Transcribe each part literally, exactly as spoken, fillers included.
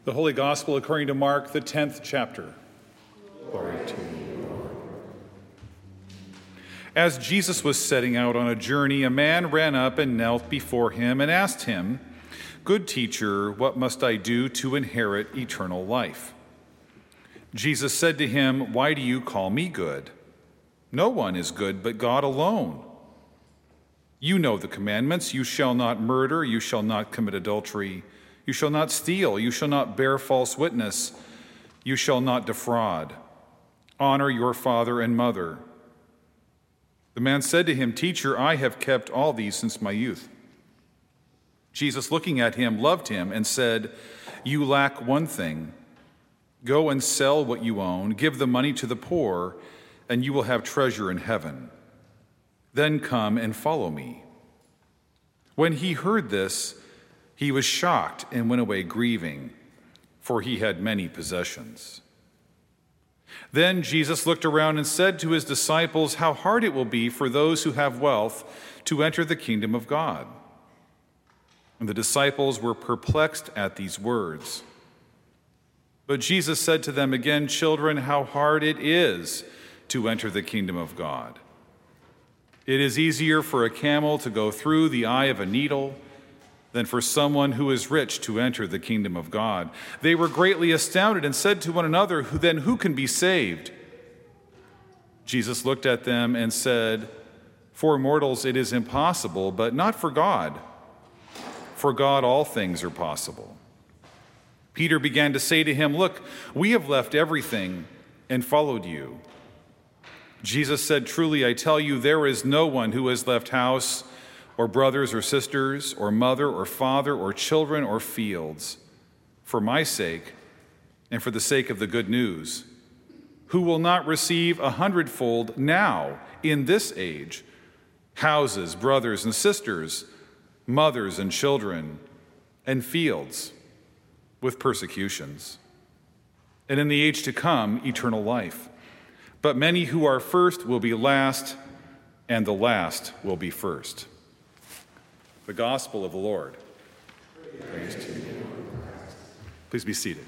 The Holy Gospel according to Mark, the tenth chapter. Glory to you, Lord. As Jesus was setting out on a journey, a man ran up and knelt before him and asked him, "Good teacher, what must I do to inherit eternal life?" Jesus said to him, "Why do you call me good? No one is good but God alone. You know the commandments. You shall not murder. You shall not commit adultery. You shall not steal. You shall not bear false witness. You shall not defraud. Honor your father and mother." The man said to him, "Teacher, I have kept all these since my youth." Jesus, looking at him, loved him and said, "You lack one thing. Go and sell what you own, give the money to the poor, and you will have treasure in heaven. Then come and follow me." When he heard this, he was shocked and went away grieving, for he had many possessions. Then Jesus looked around and said to his disciples, "How hard it will be for those who have wealth to enter the kingdom of God." And the disciples were perplexed at these words. But Jesus said to them again, "Children, how hard it is to enter the kingdom of God. It is easier for a camel to go through the eye of a needle than for someone who is rich to enter the kingdom of God." They were greatly astounded and said to one another, "Then who can be saved?" Jesus looked at them and said, "For mortals it is impossible, but not for God. For God all things are possible." Peter began to say to him, "Look, we have left everything and followed you." Jesus said, "Truly I tell you, there is no one who has left house or brothers or sisters, or mother or father, or children or fields, for my sake and for the sake of the good news, who will not receive a hundredfold now in this age, houses, brothers and sisters, mothers and children, and fields with persecutions, and in the age to come, eternal life. But many who are first will be last, and the last will be first." The Gospel of the Lord. Praise to you. Please be seated.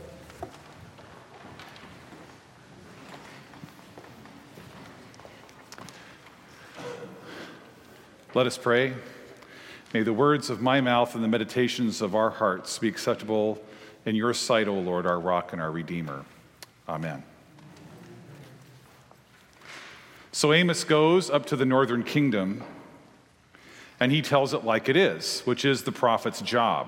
Let us pray. May the words of my mouth and the meditations of our hearts be acceptable in your sight, O Lord, our rock and our Redeemer. Amen. So Amos goes up to the northern kingdom, and he tells it like it is, which is the prophet's job.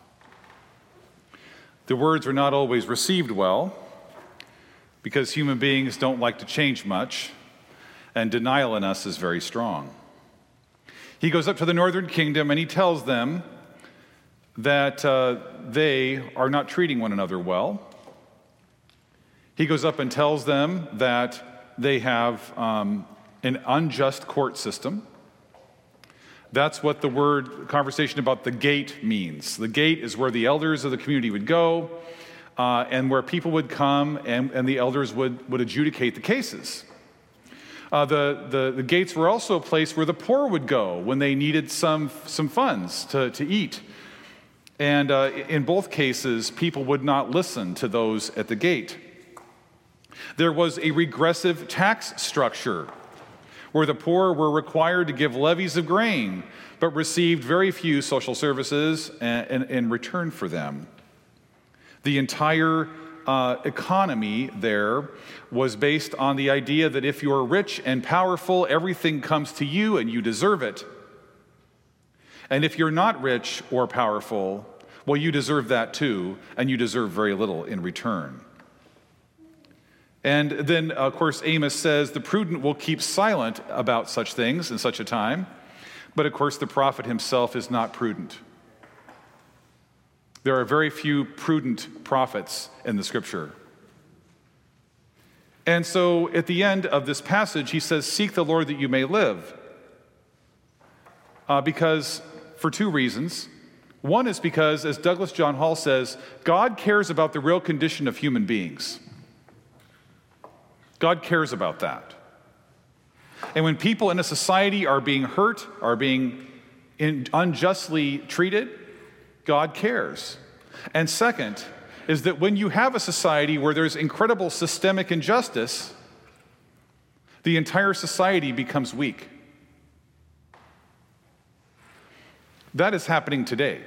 The words are not always received well, because human beings don't like to change much, and denial in us is very strong. He goes up to the northern kingdom, and he tells them that uh, they are not treating one another well. He goes up and tells them that they have um, an unjust court system. That's what the word conversation about the gate means. The gate is where the elders of the community would go uh, and where people would come and, and the elders would, would adjudicate the cases. Uh, the, the, the gates were also a place where the poor would go when they needed some, some funds to, to eat. And uh, in both cases, people would not listen to those at the gate. There was a regressive tax structure where the poor were required to give levies of grain, but received very few social services in, in return for them. The entire uh, economy there was based on the idea that if you're rich and powerful, everything comes to you and you deserve it. And if you're not rich or powerful, well, you deserve that too, and you deserve very little in return. And then, of course, Amos says the prudent will keep silent about such things in such a time. But, of course, the prophet himself is not prudent. There are very few prudent prophets in the scripture. And so at the end of this passage, he says, "Seek the Lord that you may live." Uh, because, for two reasons. One is because, as Douglas John Hall says, God cares about the real condition of human beings. God cares about that. And when people in a society are being hurt, are being in, unjustly treated, God cares. And second, is that when you have a society where there's incredible systemic injustice, the entire society becomes weak. That is happening today.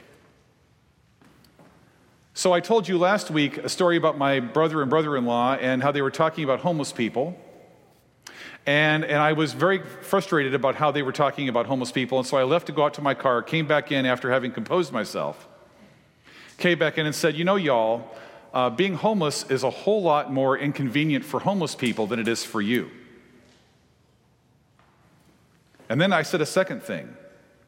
So I told you last week a story about my brother and brother-in-law and how they were talking about homeless people. And, and I was very frustrated about how they were talking about homeless people. And so I left to go out to my car, came back in after having composed myself, came back in and said, you know, y'all, uh, being homeless is a whole lot more inconvenient for homeless people than it is for you. And then I said a second thing.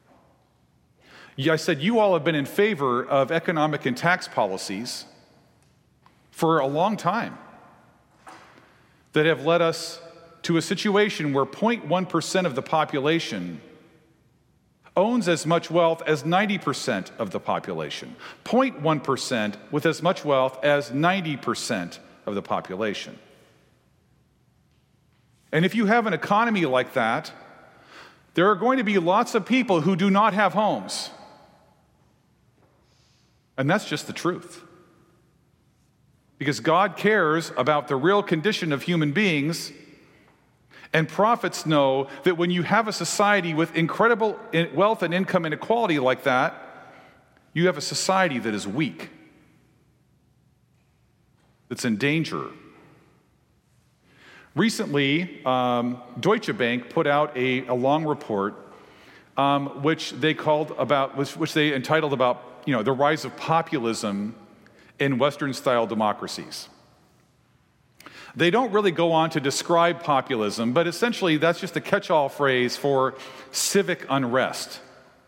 I said, you all have been in favor of economic and tax policies for a long time that have led us to a situation where zero point one percent of the population owns as much wealth as ninety percent of the population. zero point one percent with as much wealth as ninety percent of the population. And if you have an economy like that, there are going to be lots of people who do not have homes. And that's just the truth. Because God cares about the real condition of human beings, and prophets know that when you have a society with incredible wealth and income inequality like that, you have a society that is weak, that's in danger. Recently, um, Deutsche Bank put out a, a long report um, which they called about, which, which they entitled about, you know, the rise of populism in Western-style democracies. They don't really go on to describe populism, but essentially that's just a catch-all phrase for civic unrest.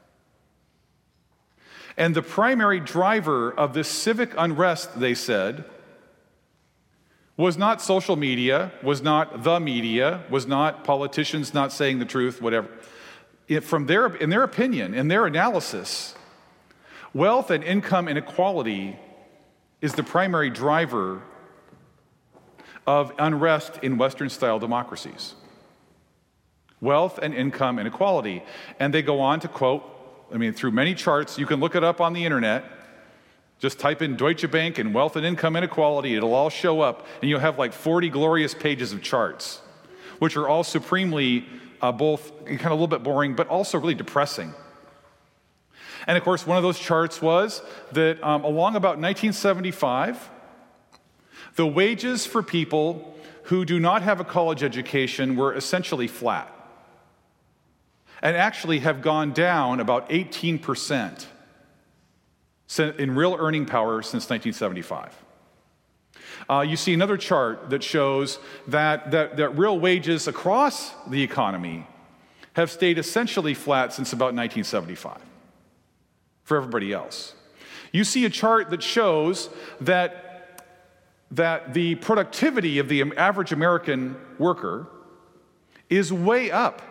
And the primary driver of this civic unrest, they said, was not social media, was not the media, was not politicians not saying the truth, whatever. It, from their, in their opinion, in their analysis, wealth and income inequality is the primary driver of unrest in Western-style democracies. Wealth and income inequality. And they go on to quote, I mean, through many charts, you can look it up on the internet. Just type in Deutsche Bank and wealth and income inequality, it'll all show up, and you'll have like forty glorious pages of charts, which are all supremely uh, both kind of a little bit boring, but also really depressing. And of course, one of those charts was that um, along about nineteen seventy-five, the wages for people who do not have a college education were essentially flat, and actually have gone down about eighteen percent in real earning power since nineteen seventy-five. Uh, you see another chart that shows that, that, that real wages across the economy have stayed essentially flat since about nineteen seventy-five for everybody else. You see a chart that shows that, that the productivity of the average American worker is way up,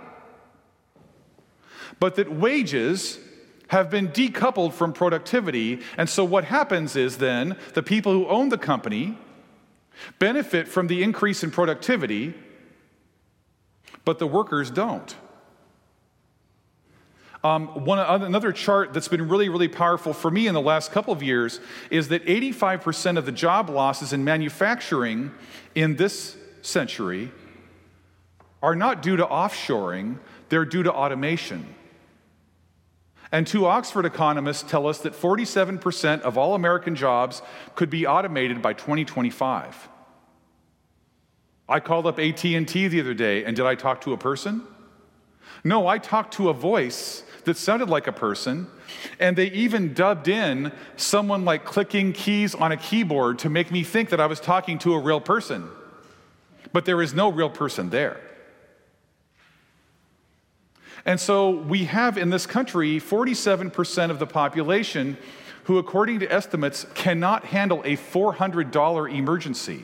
but that wages have been decoupled from productivity. And so what happens is then the people who own the company benefit from the increase in productivity, but the workers don't. Um, one, another chart that's been really, really powerful for me in the last couple of years is that eighty-five percent of the job losses in manufacturing in this century are not due to offshoring, they're due to automation. And two Oxford economists tell us that forty-seven percent of all American jobs could be automated by twenty twenty-five. I called up A T and T the other day, and did I talk to a person? No, I talked to a voice that sounded like a person, and they even dubbed in someone like clicking keys on a keyboard to make me think that I was talking to a real person. But there is no real person there. And so we have in this country forty-seven percent of the population who, according to estimates, cannot handle a four hundred dollars emergency.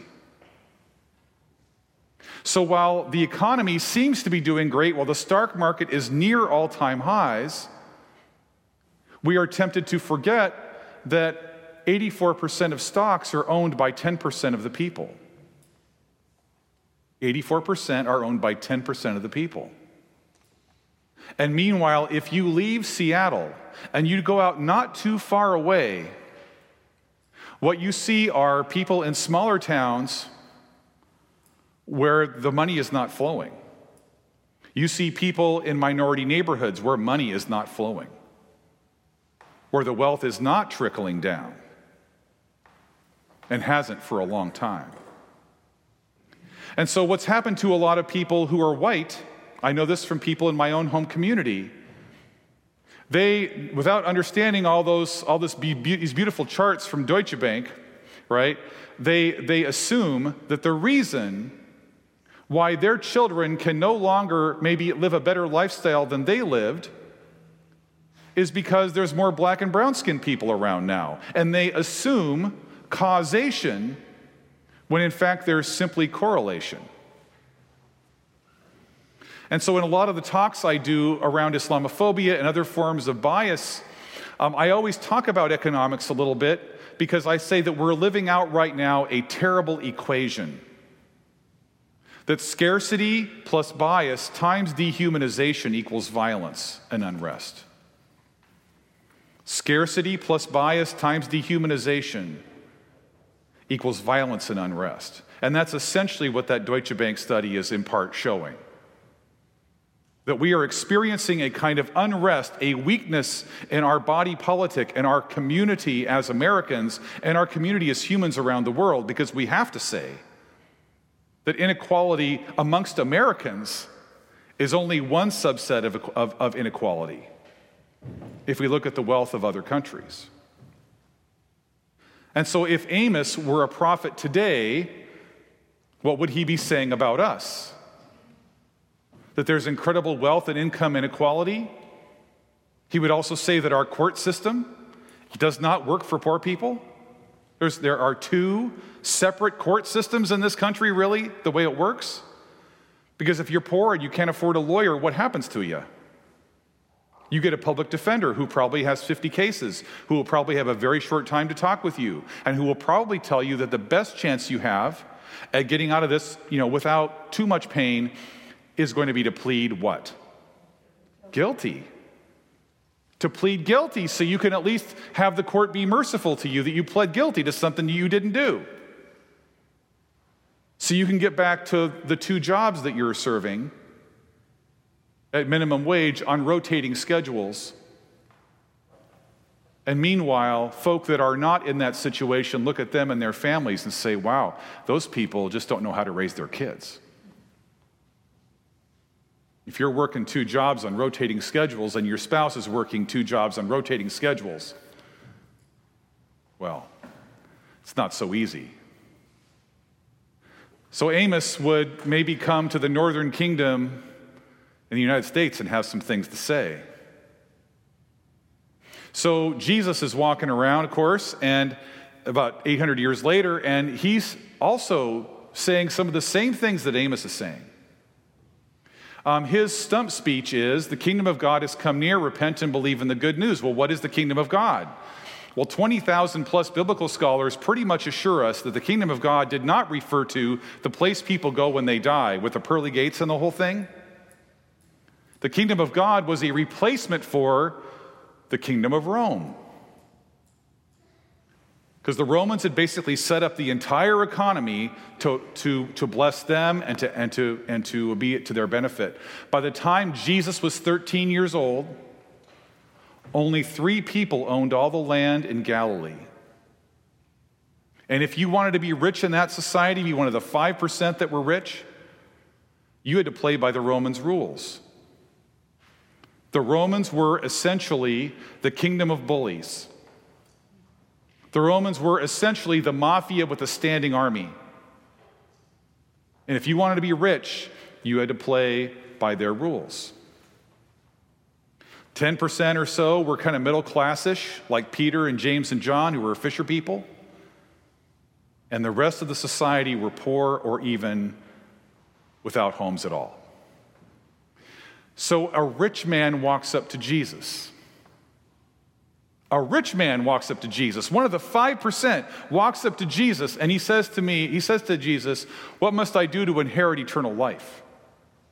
So while the economy seems to be doing great, while the stock market is near all-time highs, we are tempted to forget that eighty-four percent of stocks are owned by ten percent of the people. eighty-four percent are owned by ten percent of the people. And meanwhile, if you leave Seattle and you go out not too far away, What you see are people in smaller towns where the money is not flowing. You see people in minority neighborhoods where money is not flowing, where the wealth is not trickling down and hasn't for a long time. And so what's happened to a lot of people who are white, I know this from people in my own home community, they, without understanding all those, all this be, be, these beautiful charts from Deutsche Bank, right, they, they assume that the reason why their children can no longer maybe live a better lifestyle than they lived is because there's more black and brown skinned people around now. And they assume causation when in fact there's simply correlation. And so in a lot of the talks I do around Islamophobia and other forms of bias, um, I always talk about economics a little bit because I say that we're living out right now a terrible equation. That scarcity plus bias times dehumanization equals violence and unrest. Scarcity plus bias times dehumanization equals violence and unrest. And that's essentially what that Deutsche Bank study is in part showing. That we are experiencing a kind of unrest, a weakness in our body politic and our community as Americans and our community as humans around the world, because we have to say that inequality amongst Americans is only one subset of, of, of inequality if we look at the wealth of other countries. And so if Amos were a prophet today, what would he be saying about us? That there's incredible wealth and income inequality? He would also say that our court system does not work for poor people? There's, there are two separate court systems in this country, really, the way it works? Because if you're poor and you can't afford a lawyer, what happens to you? You get a public defender who probably has fifty cases, who will probably have a very short time to talk with you, and who will probably tell you that the best chance you have at getting out of this, you know, without too much pain is going to be to plead what? Guilty. To plead guilty so you can at least have the court be merciful to you that you pled guilty to something you didn't do. So you can get back to the two jobs that you're serving at minimum wage on rotating schedules. And meanwhile, folk that are not in that situation look at them and their families and say, wow, those people just don't know how to raise their kids. If you're working two jobs on rotating schedules and your spouse is working two jobs on rotating schedules, well, it's not so easy. So Amos would maybe come to the northern kingdom in the United States and have some things to say. So Jesus is walking around, of course, and about eight hundred years later, and he's also saying some of the same things that Amos is saying. Um, his stump speech is, the kingdom of God has come near, repent and believe in the good news. Well, what is the kingdom of God? Well, twenty thousand plus biblical scholars pretty much assure us that the kingdom of God did not refer to the place people go when they die, with the pearly gates and the whole thing. The kingdom of God was a replacement for the kingdom of Rome. Because the Romans had basically set up the entire economy to, to, to bless them and to, and, to, and to be to their benefit. By the time Jesus was thirteen years old, only three people owned all the land in Galilee. And if you wanted to be rich in that society, be one of the five percent that were rich, you had to play by the Romans' rules. The Romans were essentially the kingdom of bullies. The Romans were essentially the mafia with a standing army. And if you wanted to be rich, you had to play by their rules. ten percent or so were kind of middle classish, like Peter and James and John, who were fisher people. And the rest of the society were poor or even without homes at all. So a rich man walks up to Jesus. A rich man walks up to Jesus. One of the five percent walks up to Jesus, and he says to me, he says to Jesus, what must I do to inherit eternal life?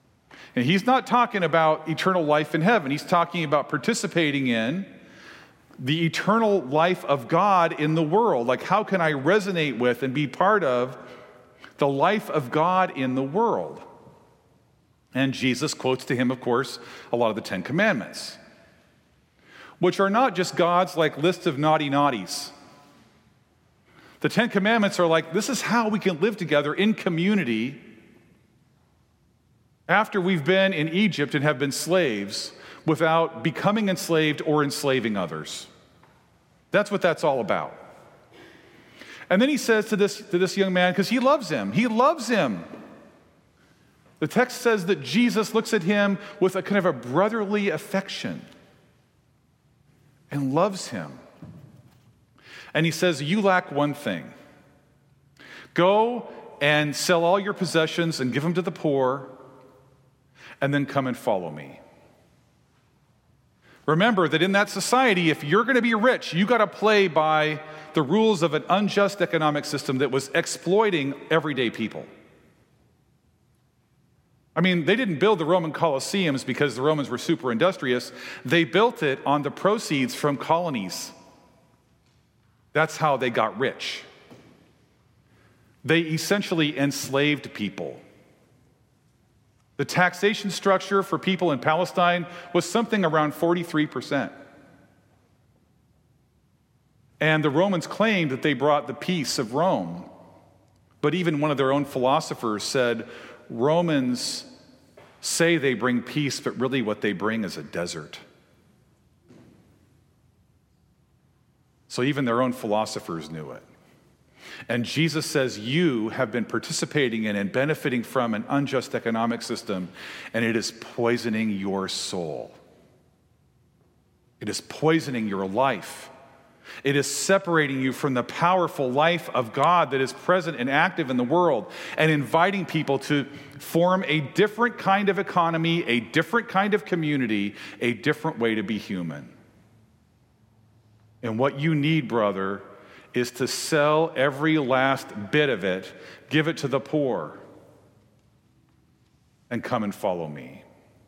And he's not talking about eternal life in heaven. He's talking about participating in the eternal life of God in the world. Like, how can I resonate with and be part of the life of God in the world? And Jesus quotes to him, of course, a lot of the Ten Commandments, which are not just God's like list of naughty naughties. The Ten Commandments are like, this is how we can live together in community after we've been in Egypt and have been slaves without becoming enslaved or enslaving others. That's what that's all about. And then he says to this, to this young man, because he loves him, he loves him. The text says that Jesus looks at him with a kind of a brotherly affection and loves him. And he says, you lack one thing. Go and sell all your possessions and give them to the poor, and then come and follow me. Remember that in that society, if you're going to be rich, you got to play by the rules of an unjust economic system that was exploiting everyday people. I mean, they didn't build the Roman Colosseums because the Romans were super industrious. They built it on the proceeds from colonies. That's how they got rich. They essentially enslaved people. The taxation structure for people in Palestine was something around forty-three percent. And the Romans claimed that they brought the peace of Rome. But even one of their own philosophers said, Romans say they bring peace, but really what they bring is a desert. So even their own philosophers knew it. And Jesus says, you have been participating in and benefiting from an unjust economic system, and it is poisoning your soul. It is poisoning your life. It is separating you from the powerful life of God that is present and active in the world, and inviting people to form a different kind of economy, a different kind of community, a different way to be human. And what you need, brother, is to sell every last bit of it, give it to the poor, and come and follow me.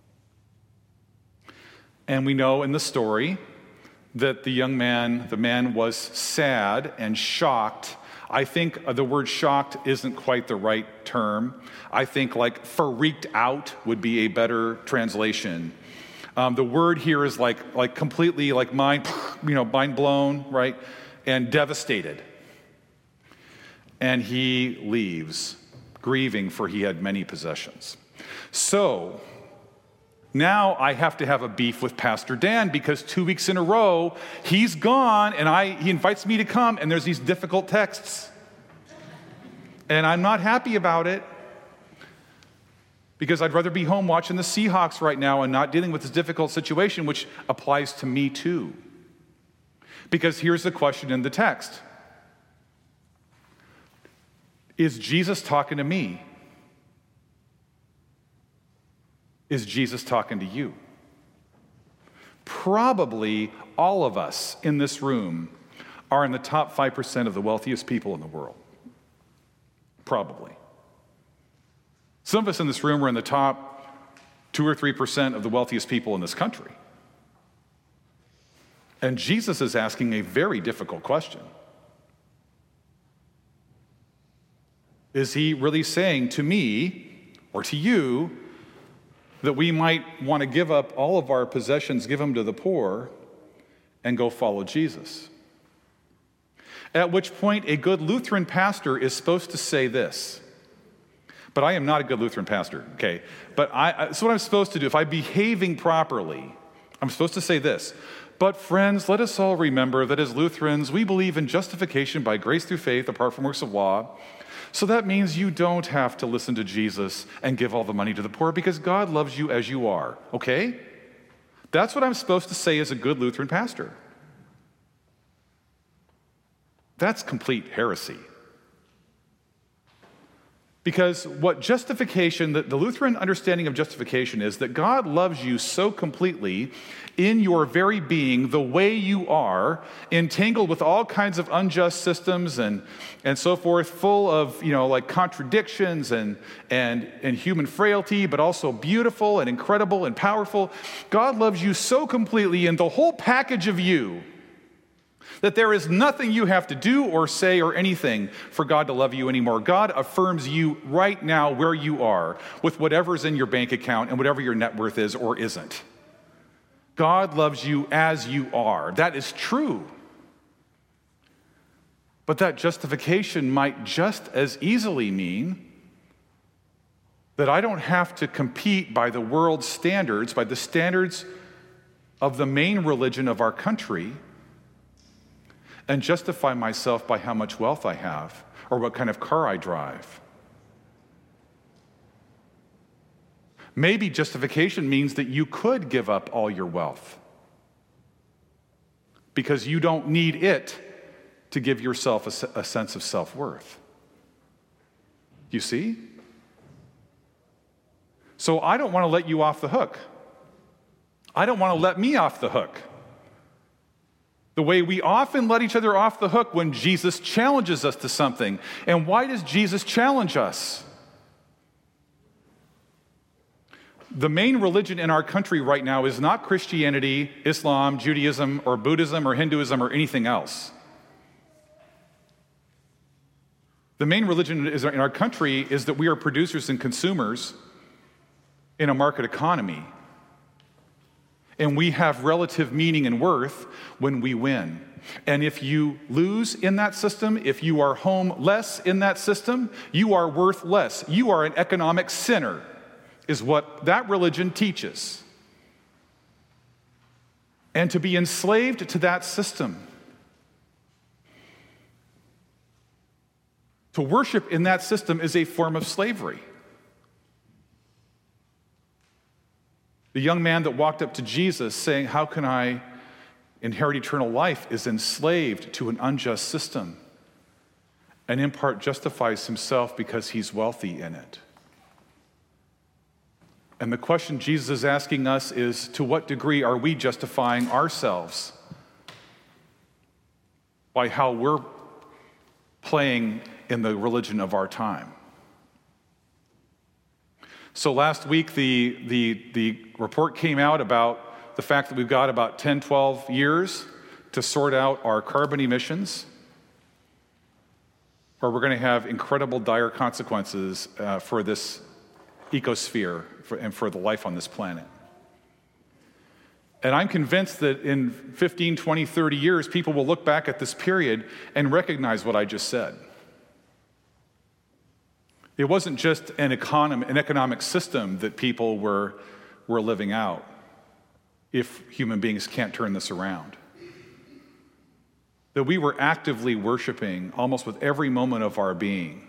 And we know in the story that the young man, the man was sad and shocked. I think the word shocked isn't quite the right term. I think like freaked out would be a better translation. Um, the word here is like, like completely like mind, you know, mind blown, right? And devastated. And he leaves, grieving, for he had many possessions. So now I have to have a beef with Pastor Dan, because two weeks in a row, he's gone, and I he invites me to come, and there's these difficult texts. And I'm not happy about it, because I'd rather be home watching the Seahawks right now and not dealing with this difficult situation, which applies to me too. Because here's the question in the text. Is Jesus talking to me? Is Jesus talking to you? Probably all of us in this room are in the top five percent of the wealthiest people in the world. Probably. Some of us in this room are in the top two or three percent of the wealthiest people in this country. And Jesus is asking a very difficult question. Is he really saying to me or to you that we might want to give up all of our possessions, give them to the poor, and go follow Jesus? At which point a good Lutheran pastor is supposed to say this. But I am not a good Lutheran pastor, okay? But I, so what I'm supposed to do, if I'm behaving properly, I'm supposed to say this. But friends, let us all remember that as Lutherans, we believe in justification by grace through faith apart from works of law. So that means you don't have to listen to Jesus and give all the money to the poor, because God loves you as you are, okay? That's what I'm supposed to say as a good Lutheran pastor. That's complete heresy. Because what justification, the, the Lutheran understanding of justification is that God loves you so completely in your very being, the way you are, entangled with all kinds of unjust systems and, and so forth, full of, you know, like contradictions and, and, and human frailty, but also beautiful and incredible and powerful. God loves you so completely in the whole package of you That there is nothing you have to do or say or anything for God to love you anymore. God affirms you right now where you are with whatever's in your bank account and whatever your net worth is or isn't. God loves you as you are. That is true. But that justification might just as easily mean that I don't have to compete by the world's standards, by the standards of the main religion of our country, and justify myself by how much wealth I have or what kind of car I drive. Maybe justification means that you could give up all your wealth because you don't need it to give yourself a, a sense of self-worth. You see? So I don't want to let you off the hook. I don't want to let me off the hook. The way we often let each other off the hook when Jesus challenges us to something. And why does Jesus challenge us? The main religion in our country right now is not Christianity, Islam, Judaism, or Buddhism, or Hinduism, or anything else. The main religion in our country is that we are producers and consumers in a market economy. And we have relative meaning and worth when we win. And if you lose in that system, if you are homeless in that system, you are worth less. You are an economic sinner, is what that religion teaches. And to be enslaved to that system, to worship in that system is a form of slavery. The young man that walked up to Jesus saying, "How can I inherit eternal life?" is enslaved to an unjust system and in part justifies himself because he's wealthy in it. And the question Jesus is asking us is, to what degree are we justifying ourselves by how we're playing in the religion of our time? So last week, the, the, the report came out about the fact that we've got about ten, twelve years to sort out our carbon emissions, or we're going to have incredible dire consequences uh, for this ecosphere for, and for the life on this planet. And I'm convinced that in fifteen, twenty, thirty years, people will look back at this period and recognize what I just said. It wasn't just an, economy, an economic system that people were, were living out, if human beings can't turn this around. That we were actively worshiping, almost with every moment of our being,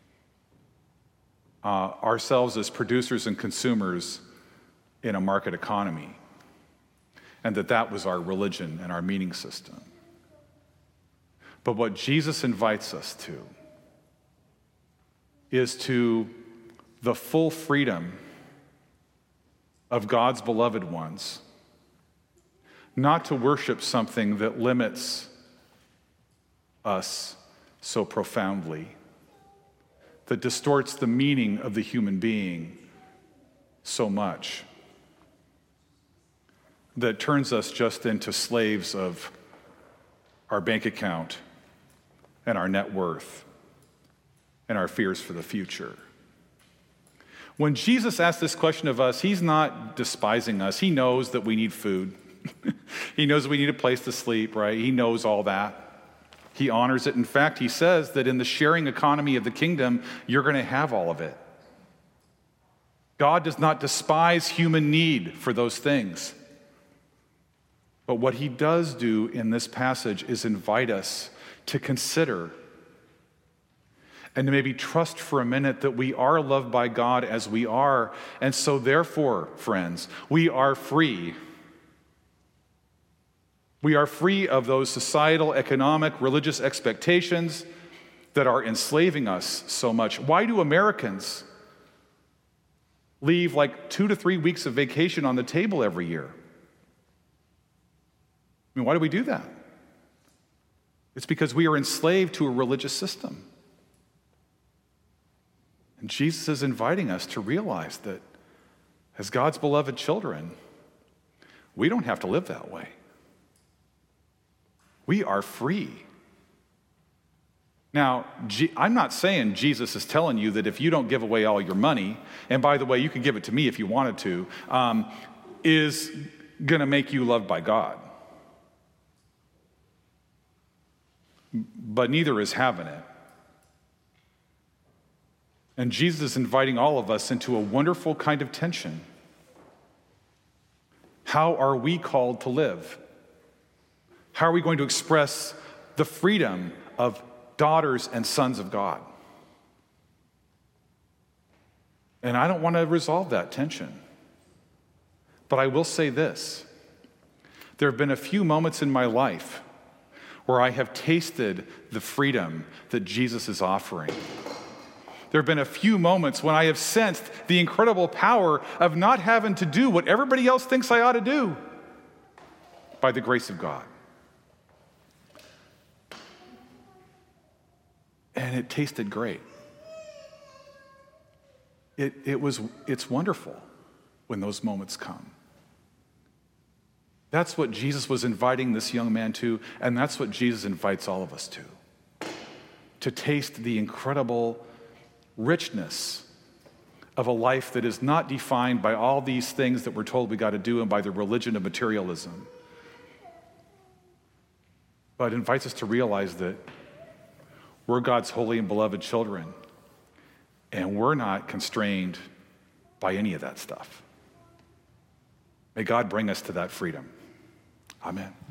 uh, ourselves as producers and consumers in a market economy, and that that was our religion and our meaning system. But what Jesus invites us to is to the full freedom of God's beloved ones, not to worship something that limits us so profoundly, that distorts the meaning of the human being so much, that turns us just into slaves of our bank account and our net worth and our fears for the future. When Jesus asks this question of us, he's not despising us. He knows that we need food. He knows we need a place to sleep, right? He knows all that. He honors it. In fact, he says that in the sharing economy of the kingdom, you're going to have all of it. God does not despise human need for those things. But what he does do in this passage is invite us to consider and to maybe trust for a minute that we are loved by God as we are. And so therefore, friends, we are free. We are free of those societal, economic, religious expectations that are enslaving us so much. Why do Americans leave like two to three weeks of vacation on the table every year? I mean, why do we do that? It's because we are enslaved to a religious system. And Jesus is inviting us to realize that as God's beloved children, we don't have to live that way. We are free. Now, I'm not saying Jesus is telling you that if you don't give away all your money, and by the way, you can give it to me if you wanted to, um, is going to make you loved by God. But neither is having it. And Jesus is inviting all of us into a wonderful kind of tension. How are we called to live? How are we going to express the freedom of daughters and sons of God? And I don't want to resolve that tension. But I will say this. There have been a few moments in my life where I have tasted the freedom that Jesus is offering. There have been a few moments when I have sensed the incredible power of not having to do what everybody else thinks I ought to do by the grace of God. And it tasted great. It, it was, it's wonderful when those moments come. That's what Jesus was inviting this young man to, and that's what Jesus invites all of us to. To taste the incredible richness of a life that is not defined by all these things that we're told we got to do and by the religion of materialism, but invites us to realize that we're God's holy and beloved children, and we're not constrained by any of that stuff. May God bring us to that freedom. Amen.